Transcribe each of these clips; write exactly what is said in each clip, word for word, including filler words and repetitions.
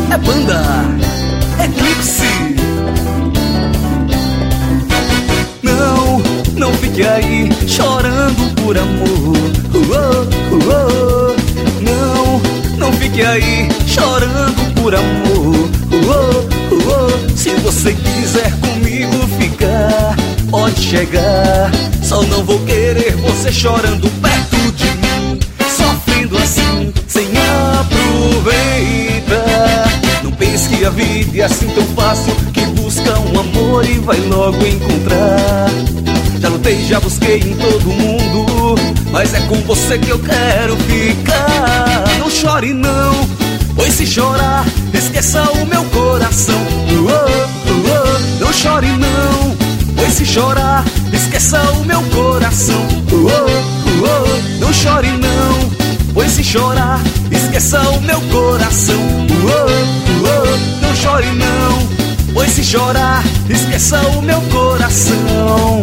é banda Eclipse. Não, não fique aí chorando por amor. uh, uh, uh. Não, não fique aí chorando por amor. uh, uh, uh. Se você quiser comigo ficar, pode chegar. Só não vou querer você chorando perto de mim, sofrendo assim, sem aproveitar. Não pense que a vida é assim tão fácil, que busca um amor e vai logo encontrar. Já lutei, já busquei em todo mundo, mas é com você que eu quero ficar. Não chore não, pois se chorar, esqueça o meu coração. uh, uh, uh. Não chore não, pois se chorar, esqueça o meu coração. uh, uh, uh. Não chore não, pois se chorar, esqueça o meu coração. uh, uh, uh. Não chore não, pois se chorar, esqueça o meu coração.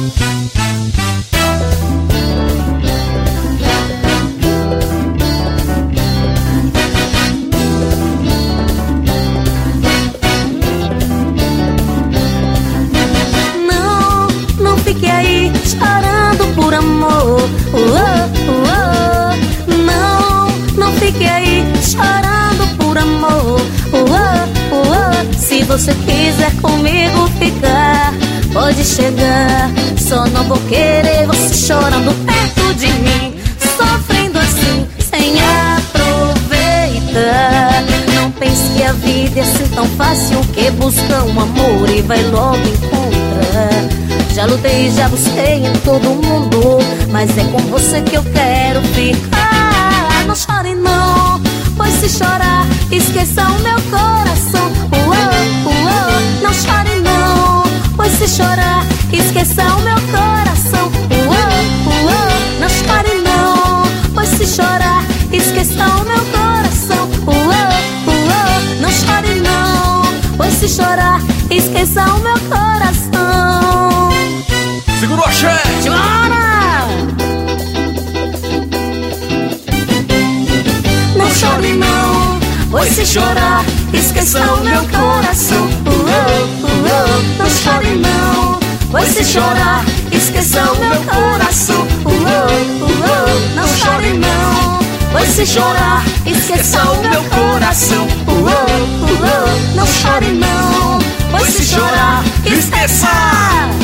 Chorando por amor. uh, uh, uh. Não, não fique aí chorando por amor. uh, uh, uh. Se você quiser comigo ficar, pode chegar. Só não vou querer você chorando perto de mim, sofrendo assim, sem aproveitar. Não pense que a vida é assim tão fácil, que busca um amor e vai logo encontrar. Já lutei, já busquei em todo mundo, mas é com você que eu quero ficar. Não chore não, pois se chorar, esqueça o meu coração. uh, uh, uh. Não chore não, pois se chorar, esqueça o meu coração. uh, uh, uh. Não chore não, pois se chorar, esqueça o meu coração. uh, uh, uh. Não chore não, pois se chorar, esqueça o meu coração. Segura o axé! Chora! Não chore não, pois se chorar, esqueça o meu coração. uh, uh, uh. Não chore não, pois se chorar, esqueça o meu coração. uh, uh, uh. Não chore não, pois se chorar, esqueça o meu coração. uh, uh, uh. Não chore não, pois se chorar, esqueça